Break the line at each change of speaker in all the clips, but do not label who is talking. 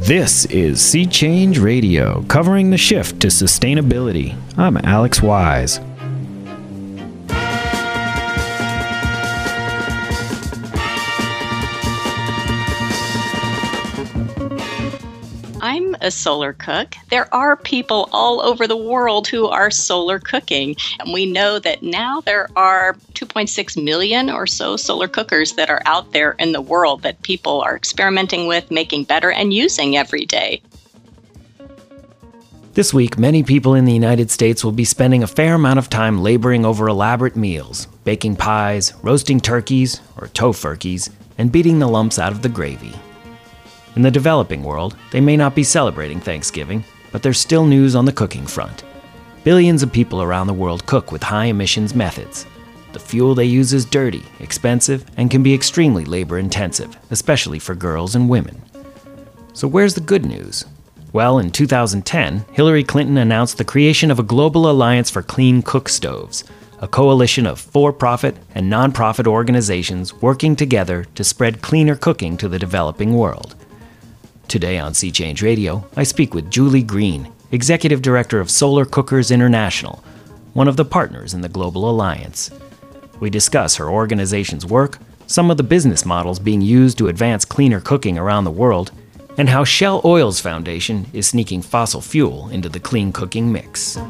This is Sea Change Radio, covering the shift to sustainability. I'm Alex Wise.
I'm a solar cook. There are people all over the world who are solar cooking, and we know that now there are 2.6 million or so solar cookers that are out there in the world that people are experimenting with, making better, and using every day.
This week, many people in the United States will be spending a fair amount of time laboring over elaborate meals, baking pies, roasting turkeys, or tofurkeys, and beating the lumps out of the gravy. In the developing world, they may not be celebrating Thanksgiving, but there's still news on the cooking front. Billions of people around the world cook with high-emissions methods. The fuel they use is dirty, expensive, and can be extremely labor-intensive, especially for girls and women. So where's the good news? Well, in 2010, Hillary Clinton announced the creation of a global alliance for clean cook stoves, a coalition of for-profit and non-profit organizations working together to spread cleaner cooking to the developing world. Today on Sea Change Radio, I speak with Julie Green, Executive Director of Solar Cookers International, one of the partners in the Global Alliance. We discuss her organization's work, some of the business models being used to advance cleaner cooking around the world, and how Shell Oil's foundation is sneaking fossil fuel into the clean cooking mix.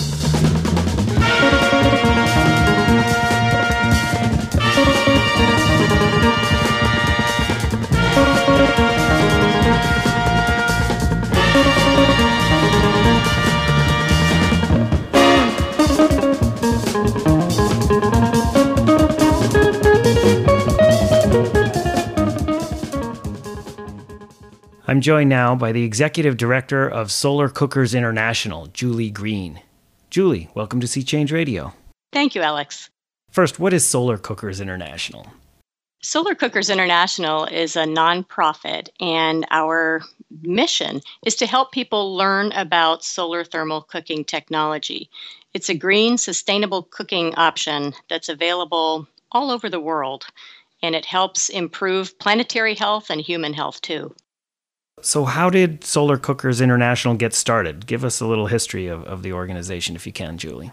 I'm joined now by the Executive Director of Solar Cookers International, Julie Green. Julie, welcome to Sea Change Radio.
Thank you, Alex.
First, what is Solar Cookers International?
Solar Cookers International is a nonprofit, and our mission is to help people learn about solar thermal cooking technology. It's a green, sustainable cooking option that's available all over the world, and it helps improve planetary health and human health too.
So how did Solar Cookers International get started? Give us a little history of the organization if you can, Julie.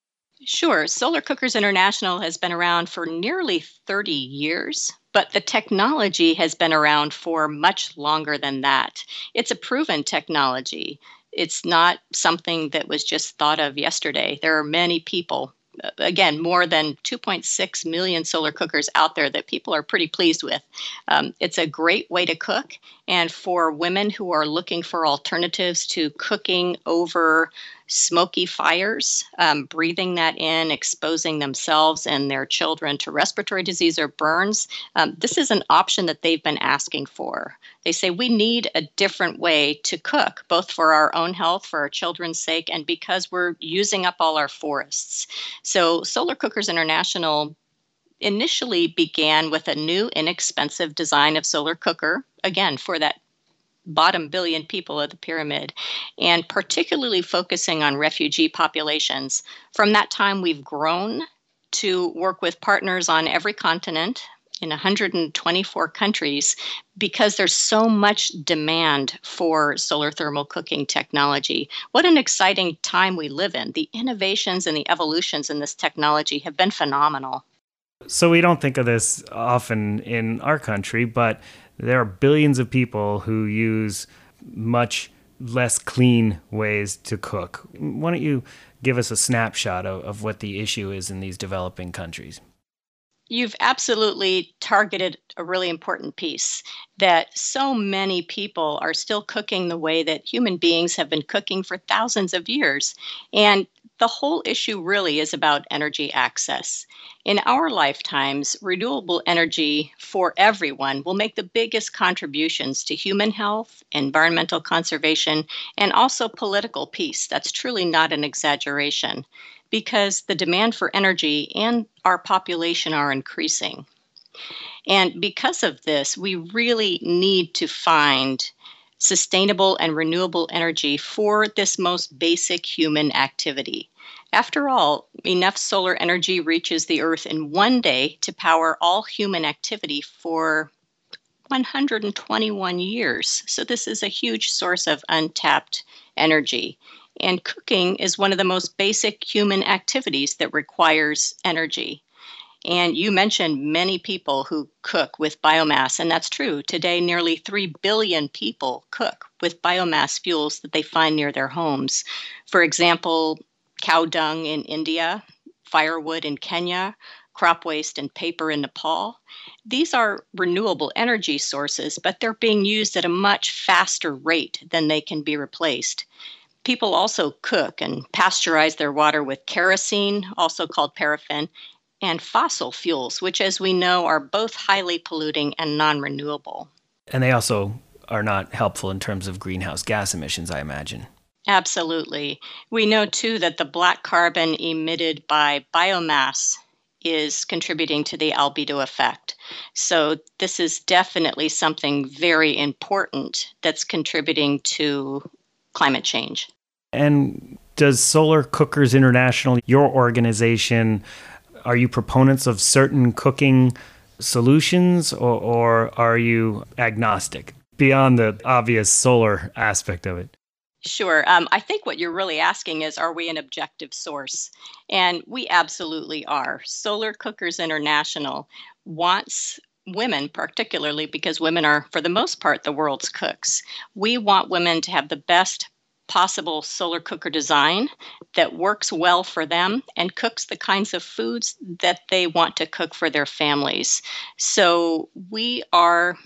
Sure. Solar Cookers International has been around for nearly 30 years, but the technology has been around for much longer than that. It's a proven technology. It's not something that was just thought of yesterday. There are many people, again, more than 2.6 million solar cookers out there that people are pretty pleased with. It's a great way to cook. And for women who are looking for alternatives to cooking over smoky fires, breathing that in, exposing themselves and their children to respiratory disease or burns, this is an option that they've been asking for. They say we need a different way to cook, both for our own health, for our children's sake, and because we're using up all our forests. So Solar Cookers International initially began with a new, inexpensive design of solar cooker, again, for that bottom billion people of the pyramid, and particularly focusing on refugee populations. From that time, we've grown to work with partners on every continent in 124 countries because there's so much demand for solar thermal cooking technology. What an exciting time we live in. The innovations and the evolutions in this technology have been phenomenal.
So we don't think of this often in our country, but there are billions of people who use much less clean ways to cook. Why don't you give us a snapshot of what the issue is in these developing countries?
You've absolutely targeted a really important piece, that so many people are still cooking the way that human beings have been cooking for thousands of years. And the whole issue really is about energy access. In our lifetimes, renewable energy for everyone will make the biggest contributions to human health, environmental conservation, and also political peace. That's truly not an exaggeration, because the demand for energy and our population are increasing. And because of this, we really need to find sustainable and renewable energy for this most basic human activity. After all, enough solar energy reaches the Earth in one day to power all human activity for 121 years. So this is a huge source of untapped energy. And cooking is one of the most basic human activities that requires energy. And you mentioned many people who cook with biomass, and that's true. Today, nearly 3 billion people cook with biomass fuels that they find near their homes. For example, cow dung in India, firewood in Kenya, crop waste and paper in Nepal. These are renewable energy sources, but they're being used at a much faster rate than they can be replaced. People also cook and pasteurize their water with kerosene, also called paraffin, and fossil fuels, which, as we know, are both highly polluting and non renewable.
And they also are not helpful in terms of greenhouse gas emissions, I imagine.
Absolutely. We know, too, that the black carbon emitted by biomass is contributing to the albedo effect. So, this is definitely something very important that's contributing to climate change.
And does Solar Cookers International, your organization, are you proponents of certain cooking solutions or are you agnostic beyond the obvious solar aspect of it?
Sure. I think what you're really asking is, are we an objective source? And we absolutely are. Solar Cookers International wants women, particularly because women are, for the most part, the world's cooks. We want women to have the best possible solar cooker design that works well for them and cooks the kinds of foods that they want to cook for their families. So we are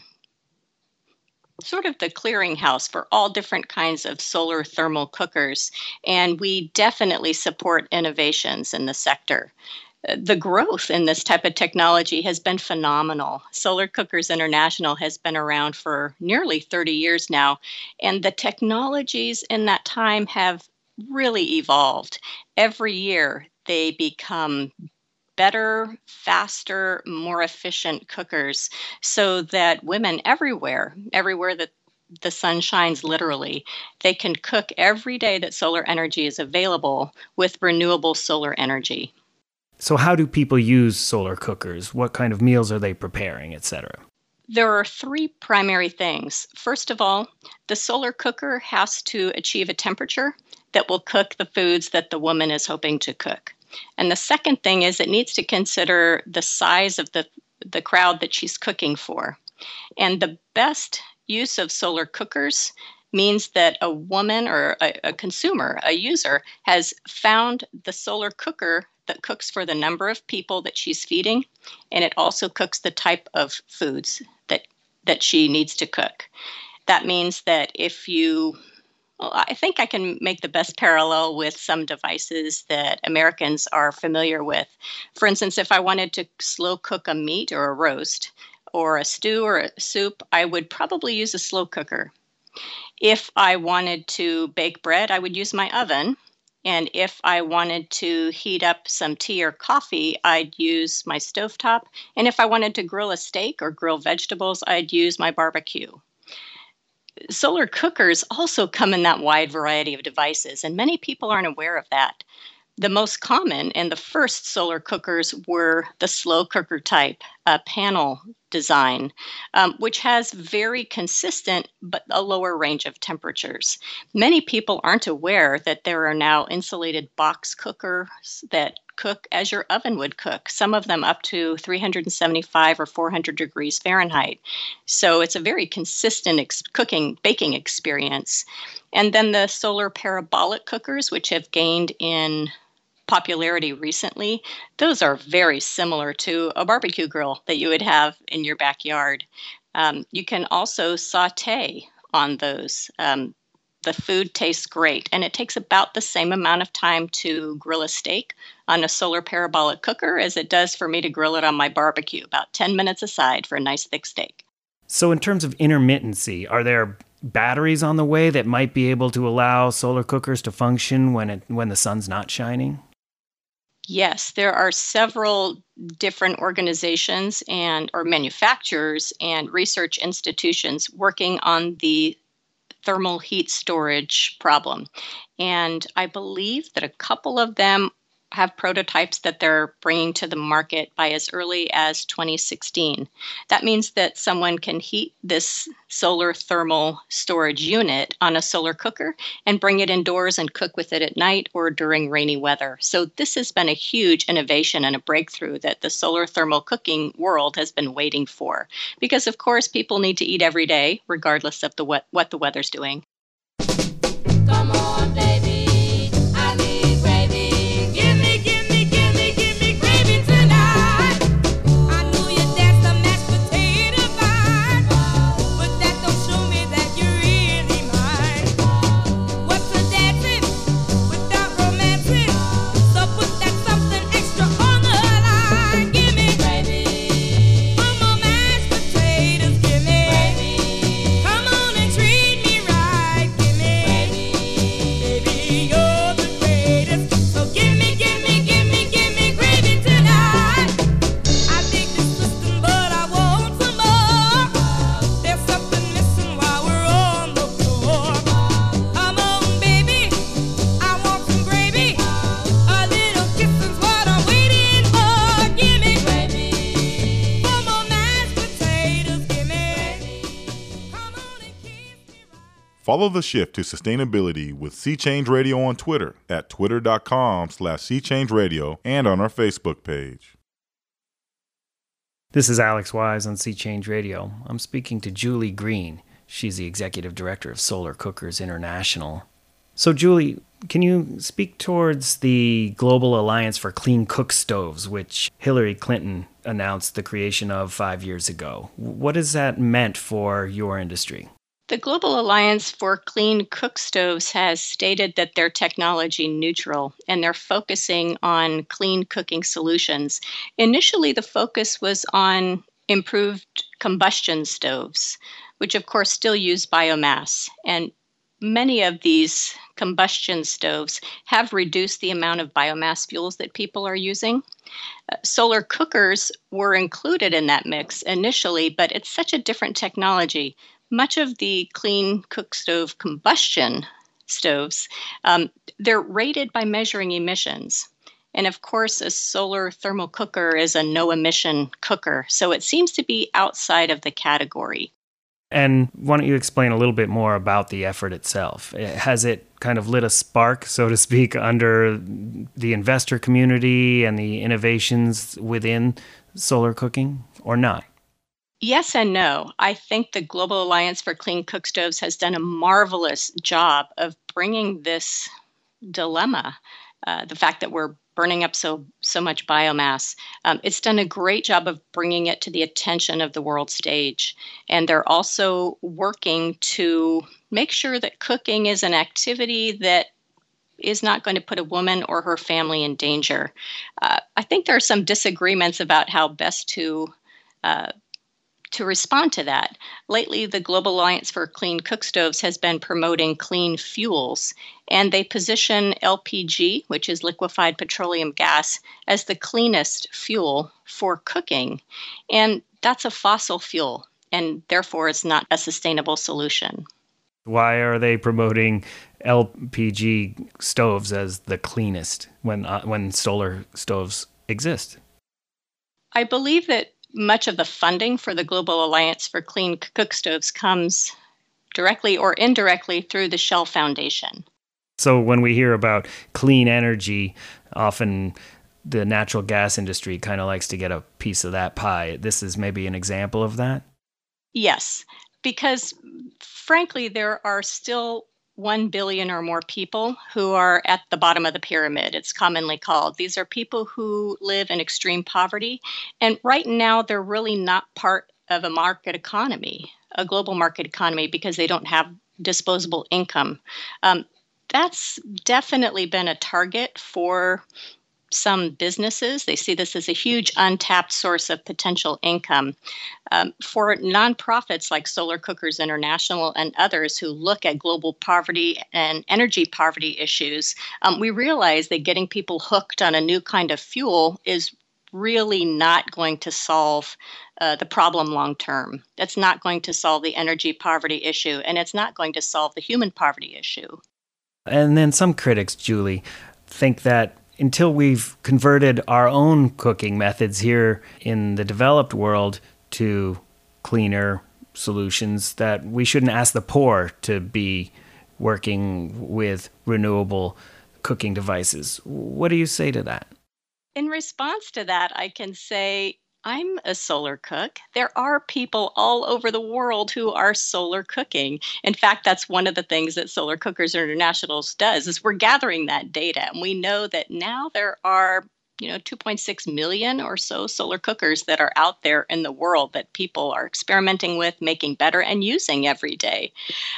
sort of the clearinghouse for all different kinds of solar thermal cookers, and we definitely support innovations in the sector. The growth in this type of technology has been phenomenal. Solar Cookers International has been around for nearly 30 years now, and the technologies in that time have really evolved. Every year, they become better, faster, more efficient cookers so that women everywhere that the sun shines literally, they can cook every day that solar energy is available with renewable solar energy.
So how do people use solar cookers? What kind of meals are they preparing, etc.?
There are three primary things. First of all, the solar cooker has to achieve a temperature that will cook the foods that the woman is hoping to cook. And the second thing is it needs to consider the size of the crowd that she's cooking for. And the best use of solar cookers means that a woman or a consumer, a user, has found the solar cooker that cooks for the number of people that she's feeding, and it also cooks the type of foods that she needs to cook. That means that I think I can make the best parallel with some devices that Americans are familiar with. For instance, if I wanted to slow cook a meat or a roast or a stew or a soup, I would probably use a slow cooker. If I wanted to bake bread, I would use my oven. And if I wanted to heat up some tea or coffee, I'd use my stovetop. And if I wanted to grill a steak or grill vegetables, I'd use my barbecue. Solar cookers also come in that wide variety of devices, and many people aren't aware of that. The most common and the first solar cookers were the slow cooker type panel design, which has very consistent but a lower range of temperatures. Many people aren't aware that there are now insulated box cookers that cook as your oven would cook, some of them up to 375 or 400 degrees Fahrenheit. So it's a very consistent baking experience. And then the solar parabolic cookers, which have gained in popularity recently, those are very similar to a barbecue grill that you would have in your backyard. You can also saute on those. The food tastes great, and it takes about the same amount of time to grill a steak on a solar parabolic cooker as it does for me to grill it on my barbecue, about 10 minutes aside for a nice thick steak.
So in terms of intermittency, are there batteries on the way that might be able to allow solar cookers to function when the sun's not shining?
Yes, there are several different organizations or manufacturers and research institutions working on the thermal heat storage problem. And I believe that a couple of them have prototypes that they're bringing to the market by as early as 2016. That means that someone can heat this solar thermal storage unit on a solar cooker and bring it indoors and cook with it at night or during rainy weather. So this has been a huge innovation and a breakthrough that the solar thermal cooking world has been waiting for. Because of course people need to eat every day, regardless of what the weather's doing.
Come on, baby, I need gravy. Give me gravy tonight. I knew you danced the mashed potato vine, but that don't show me that you really mind. What's a dancing without romancing? So put that something extra on the line. Give me gravy. Come on, mashed potatoes, give me gravy. Come on and treat me right. Give me baby, you're the greatest. So give me gravy tonight. I dig this system, but I want some more. There's something missing while we're on the floor. Come on, baby, I want some gravy. A little kissing's what I'm waiting for. Give me gravy. Come on, mashed potatoes, give me. Come on and kiss me right.
Follow the shift to sustainability with Sea Change Radio on Twitter at twitter.com/SeaChangeRadio and on our Facebook page.
This is Alex Wise on Sea Change Radio. I'm speaking to Julie Green. She's the executive director of Solar Cookers International. So, Julie, can you speak towards the Global Alliance for Clean Cook Stoves, which Hillary Clinton announced the creation of 5 years ago? What has that meant for your industry?
The Global Alliance for Clean Cook Stoves has stated that they're technology neutral and they're focusing on clean cooking solutions. Initially, the focus was on improved combustion stoves, which of course still use biomass. And many of these combustion stoves have reduced the amount of biomass fuels that people are using. Solar cookers were included in that mix initially, but it's such a different technology. Much of the clean cook stove combustion stoves, they're rated by measuring emissions. And of course, a solar thermal cooker is a no-emission cooker, so it seems to be outside of the category.
And why don't you explain a little bit more about the effort itself? Has it kind of lit a spark, so to speak, under the investor community and the innovations within solar cooking, or not?
Yes and no. I think the Global Alliance for Clean Cook Stoves has done a marvelous job of bringing this dilemma, the fact that we're burning up so much biomass. It's done a great job of bringing it to the attention of the world stage. And they're also working to make sure that cooking is an activity that is not going to put a woman or her family in danger. I think there are some disagreements about how best to respond to that. Lately, the Global Alliance for Clean Cook Stoves has been promoting clean fuels, and they position LPG, which is liquefied petroleum gas, as the cleanest fuel for cooking. And that's a fossil fuel, and therefore it's not a sustainable solution.
Why are they promoting LPG stoves as the cleanest when solar stoves exist?
I believe that much of the funding for the Global Alliance for Clean Cook Stoves comes directly or indirectly through the Shell Foundation.
So when we hear about clean energy, often the natural gas industry kind of likes to get a piece of that pie. This is maybe an example of that?
Yes, because frankly, there are still 1 billion or more people who are at the bottom of the pyramid, it's commonly called. These are people who live in extreme poverty. And right now, they're really not part of a market economy, a global market economy, because they don't have disposable income. That's definitely been a target for some businesses. They see this as a huge untapped source of potential income. For nonprofits like Solar Cookers International and others who look at global poverty and energy poverty issues, we realize that getting people hooked on a new kind of fuel is really not going to solve the problem long term. That's not going to solve the energy poverty issue, and it's not going to solve the human poverty issue.
And then some critics, Julie, think that until we've converted our own cooking methods here in the developed world to cleaner solutions, that we shouldn't ask the poor to be working with renewable cooking devices. What do you say to that?
In response to that, I can say I'm a solar cook. There are people all over the world who are solar cooking. In fact, that's one of the things that Solar Cookers International does is we're gathering that data. And we know that now there are 2.6 million or so solar cookers that are out there in the world that people are experimenting with, making better, and using every day.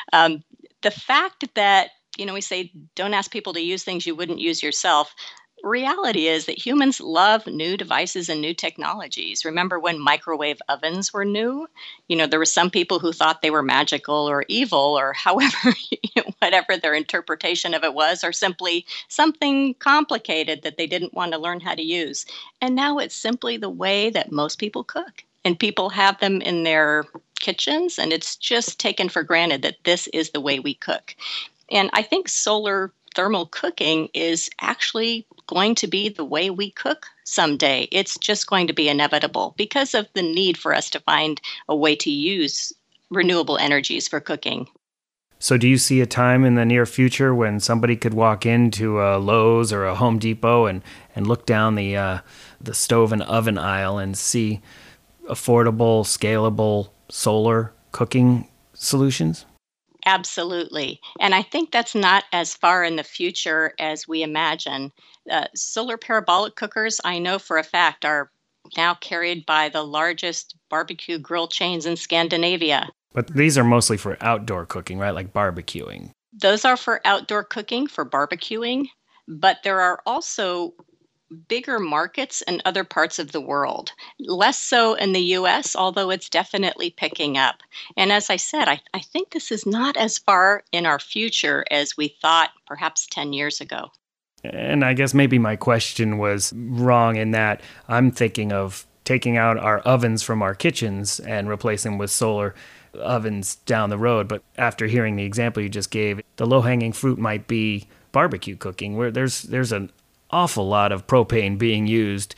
The fact that, we say don't ask people to use things you wouldn't use yourself. Reality is that humans love new devices and new technologies. Remember when microwave ovens were new? There were some people who thought they were magical or evil or however, whatever their interpretation of it was, or simply something complicated that they didn't want to learn how to use. And now it's simply the way that most people cook. And people have them in their kitchens, and it's just taken for granted that this is the way we cook. And I think solar thermal cooking is actually going to be the way we cook someday. It's just going to be inevitable because of the need for us to find a way to use renewable energies for cooking.
So do you see a time in the near future when somebody could walk into a Lowe's or a Home Depot and look down the stove and oven aisle and see affordable, scalable solar cooking solutions?
Absolutely. And I think that's not as far in the future as we imagine. Solar parabolic cookers, I know for a fact, are now carried by the largest barbecue grill chains in Scandinavia.
But these are mostly for outdoor cooking, right? Like barbecuing.
Those are for outdoor cooking, for barbecuing, but there are also bigger markets in other parts of the world. Less so in the US, although it's definitely picking up. And as I said, I think this is not as far in our future as we thought perhaps 10 years ago.
And I guess maybe my question was wrong in that I'm thinking of taking out our ovens from our kitchens and replacing them with solar ovens down the road. But after hearing the example you just gave, the low-hanging fruit might be barbecue cooking, where there's an awful lot of propane being used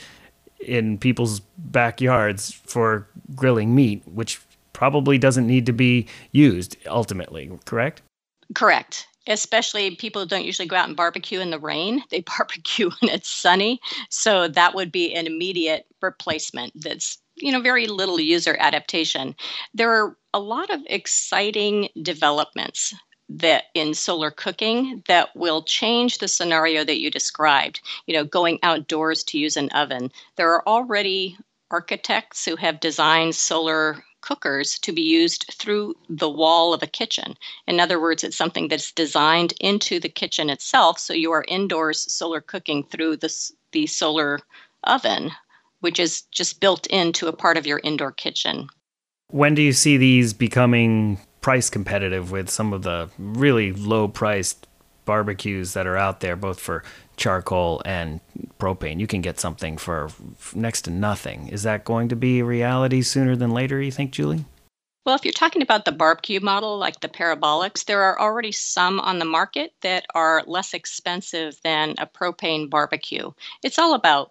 in people's backyards for grilling meat, which probably doesn't need to be used ultimately, correct?
Correct. Especially people don't usually go out and barbecue in the rain. They barbecue when it's sunny. So that would be an immediate replacement that's, very little user adaptation. There are a lot of exciting developments that in solar cooking that will change the scenario that you described, going outdoors to use an oven. There are already architects who have designed solar cookers to be used through the wall of a kitchen. In other words, it's something that's designed into the kitchen itself. So you are indoors solar cooking through the solar oven, which is just built into a part of your indoor kitchen.
When do you see these becoming price competitive with some of the really low-priced barbecues that are out there, both for charcoal and propane? You can get something for next to nothing. Is that going to be a reality sooner than later, you think, Julie?
Well, if you're talking about the barbecue model, like the parabolics, there are already some on the market that are less expensive than a propane barbecue. It's all about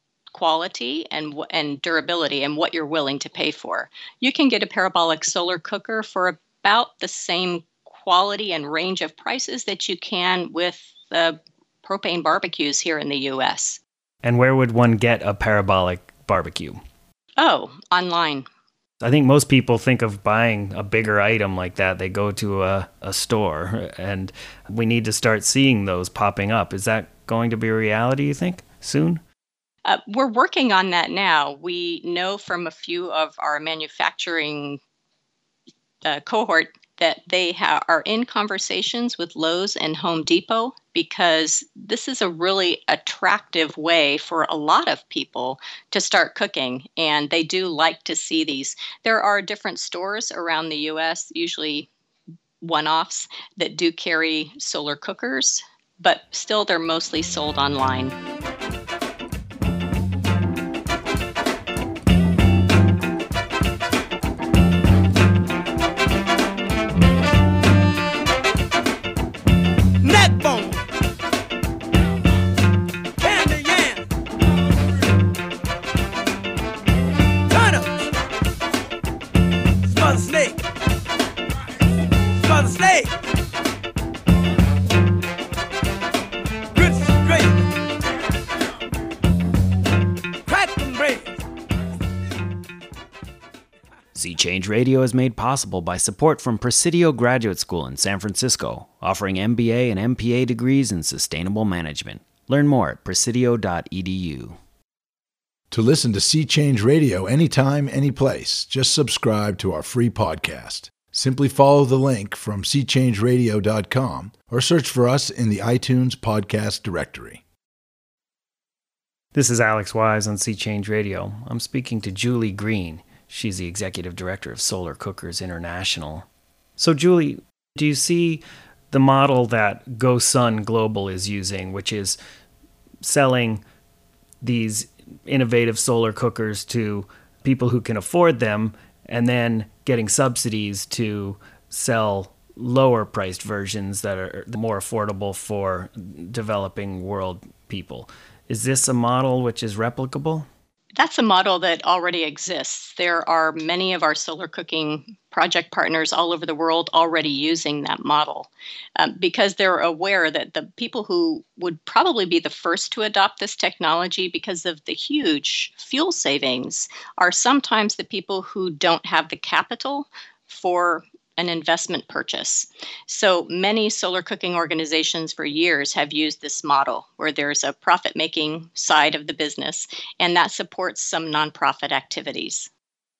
quality and durability and what you're willing to pay for. You can get a parabolic solar cooker for about the same quality and range of prices that you can with the propane barbecues here in the U.S.
And where would one get a parabolic barbecue?
Oh, online.
I think most people think of buying a bigger item like that. They go to a store, and we need to start seeing those popping up. Is that going to be a reality, you think, soon?
We're working on that now. We know from a few of our manufacturing cohort that they are in conversations with Lowe's and Home Depot because this is a really attractive way for a lot of people to start cooking, and they do like to see these. There are different stores around the U.S., usually one-offs, that do carry solar cookers, but still they're mostly sold online.
Can't
to stay. Good straight. Crack them bread.
Sea Change Radio is made possible by support from Presidio Graduate School in San Francisco, offering MBA and MPA degrees in sustainable management. Learn more at presidio.edu.
To listen to Sea Change Radio anytime, anyplace, just subscribe to our free podcast. Simply follow the link from seachangeradio.com or search for us in the iTunes podcast directory.
This is Alex Wise on Sea Change Radio. I'm speaking to Julie Green. She's the executive director of Solar Cookers International. So, Julie, do you see the model that GoSun Global is using, which is selling these innovative solar cookers to people who can afford them and then getting subsidies to sell lower priced versions that are more affordable for developing world people? Is this a model which is replicable?
That's a model that already exists. There are many of our solar cooking project partners all over the world already using that model because they're aware that the people who would probably be the first to adopt this technology because of the huge fuel savings are sometimes the people who don't have the capital for an investment purchase. So many solar cooking organizations for years have used this model where there's a profit-making side of the business, and that supports some nonprofit activities.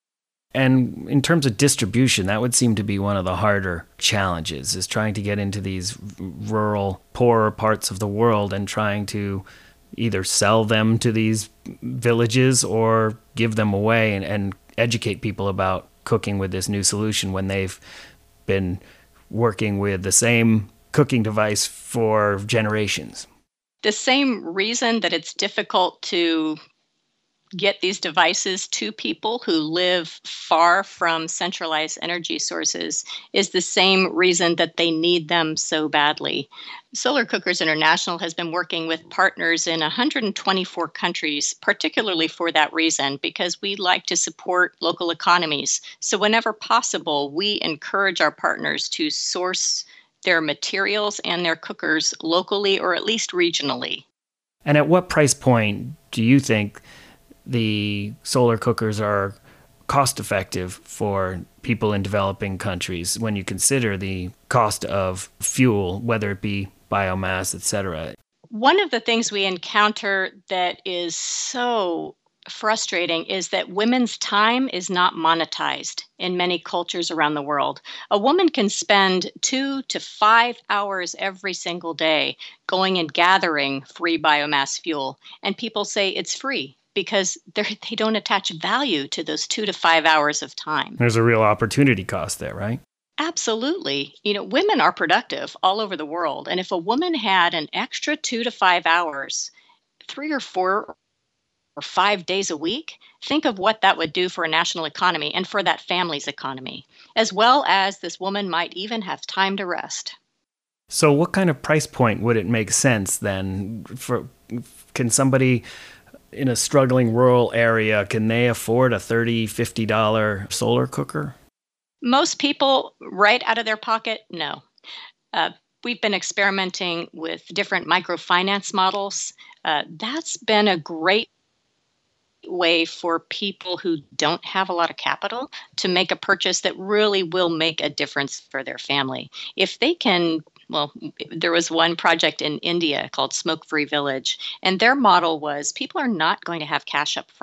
And in terms of distribution, that would seem to be one of the harder challenges, is trying to get into these rural, poorer parts of the world and trying to either sell them to these villages or give them away and educate people about cooking with this new solution when they've been working with the same cooking device for generations.
The same reason that it's difficult to get these devices to people who live far from centralized energy sources is the same reason that they need them so badly. Solar Cookers International has been working with partners in 124 countries, particularly for that reason, because we like to support local economies. So whenever possible, we encourage our partners to source their materials and their cookers locally or at least regionally.
And at what price point do you think the solar cookers are cost effective for people in developing countries when you consider the cost of fuel, whether it be biomass, etc.?
One of the things we encounter that is so frustrating is that women's time is not monetized in many cultures around the world. A woman can spend 2 to 5 hours every single day going and gathering free biomass fuel, and people say it's free because they don't attach value to those 2 to 5 hours of time.
There's a real opportunity cost there, right?
Absolutely. Women are productive all over the world. And if a woman had an extra 2 to 5 hours, 3 or 4 or 5 days a week, think of what that would do for a national economy and for that family's economy, as well as this woman might even have time to rest.
So what kind of price point would it make sense then? Can somebody in a struggling rural area, can they afford a $30, $50 solar cooker?
Most people, right out of their pocket, no. We've been experimenting with different microfinance models. That's been a great way for people who don't have a lot of capital to make a purchase that really will make a difference for their family. If they can, there was one project in India called Smoke Free Village, and their model was people are not going to have cash up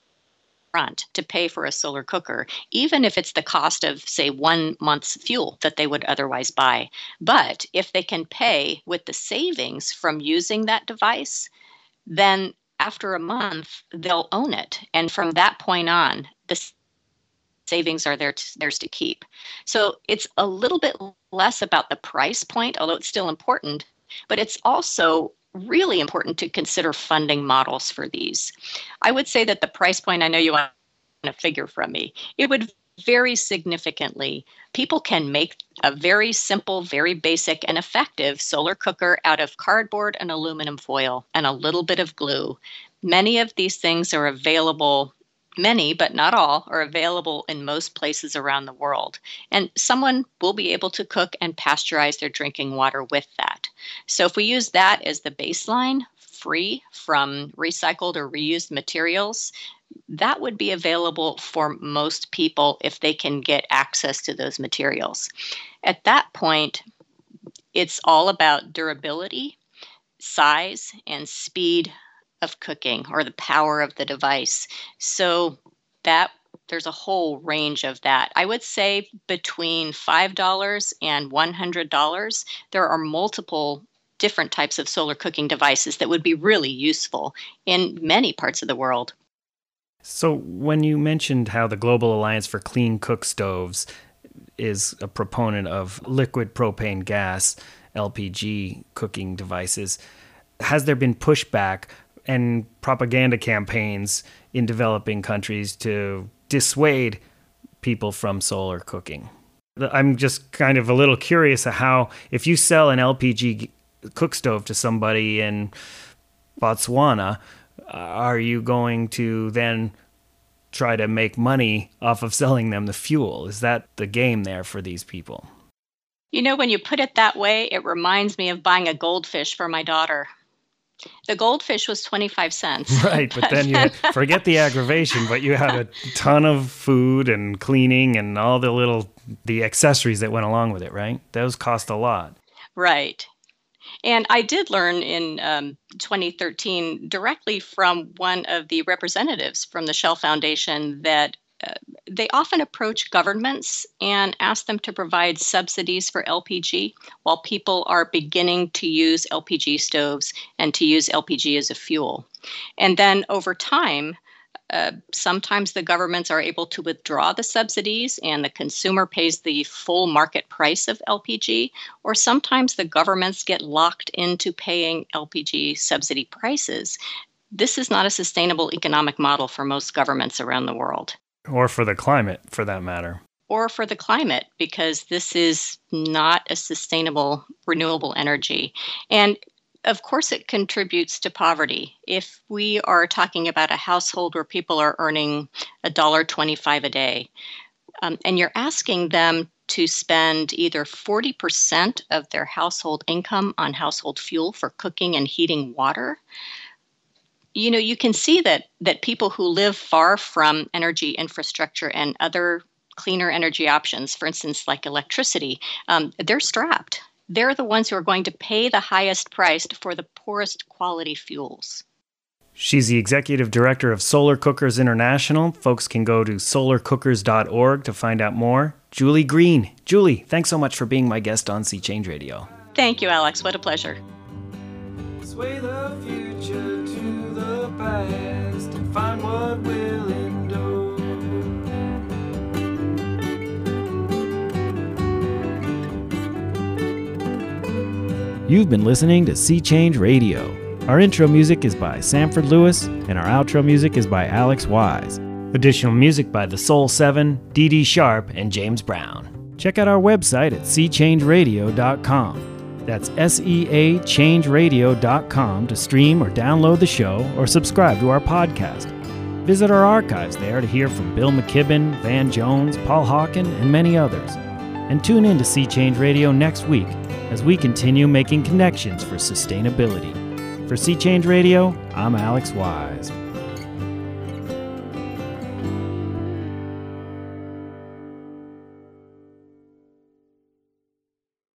front to pay for a solar cooker, even if it's the cost of, say, 1 month's fuel that they would otherwise buy. But if they can pay with the savings from using that device, then after a month, they'll own it. And from that point on, the savings are theirs to keep. So it's a little bit less about the price point, although it's still important, but it's also really important to consider funding models for these. I would say that the price point, I know you want a figure from me, it would vary significantly. People can make a very simple, very basic and effective solar cooker out of cardboard and aluminum foil and a little bit of glue. Many of these things are available Many, but not all, are available in most places around the world. And someone will be able to cook and pasteurize their drinking water with that. So if we use that as the baseline, free from recycled or reused materials, that would be available for most people if they can get access to those materials. At that point, it's all about durability, size, and speed of cooking, or the power of the device. So that there's a whole range of that. I would say between $5 and $100, there are multiple different types of solar cooking devices that would be really useful in many parts of the world.
So when you mentioned how the Global Alliance for Clean Cook Stoves is a proponent of liquid propane gas, LPG cooking devices, has there been pushback and propaganda campaigns in developing countries to dissuade people from solar cooking? I'm just kind of a little curious of how, if you sell an LPG cook stove to somebody in Botswana, are you going to then try to make money off of selling them the fuel? Is that the game there for these people?
You know, when you put it that way, it reminds me of buying a goldfish for my daughter. The goldfish was 25 cents.
Right, but then forget the aggravation, but you had a ton of food and cleaning and all the accessories that went along with it, right? Those cost a lot.
Right. And I did learn in 2013 directly from one of the representatives from the Shell Foundation that they often approach governments and ask them to provide subsidies for LPG while people are beginning to use LPG stoves and to use LPG as a fuel. And then over time, sometimes the governments are able to withdraw the subsidies and the consumer pays the full market price of LPG, or sometimes the governments get locked into paying LPG subsidy prices. This is not a sustainable economic model for most governments around the world.
Or for the climate, for that matter.
Or for the climate, because this is not a sustainable renewable energy. And of course, it contributes to poverty. If we are talking about a household where people are earning $1.25 a day, and you're asking them to spend either 40% of their household income on household fuel for cooking and heating water, you know, you can see that people who live far from energy infrastructure and other cleaner energy options, for instance, like electricity, they're strapped. They're the ones who are going to pay the highest price for the poorest quality fuels.
She's the executive director of Solar Cookers International. Folks can go to solarcookers.org to find out more. Julie Green. Julie, thanks so much for being my guest on Sea Change Radio.
Thank you, Alex. What a pleasure.
Sway the future to the past and find what will endure.
You've been listening to Sea Change Radio. Our intro music is by Sanford Lewis, and our outro music is by Alex Wise. Additional music by The Soul 7, Dee Dee Sharp, and James Brown. Check out our website at seachangeradio.com. That's SEAChangeradio.com to stream or download the show or subscribe to our podcast. Visit our archives there to hear from Bill McKibben, Van Jones, Paul Hawken, and many others. And tune in to Sea Change Radio next week as we continue making connections for sustainability. For Sea Change Radio, I'm Alex Wise.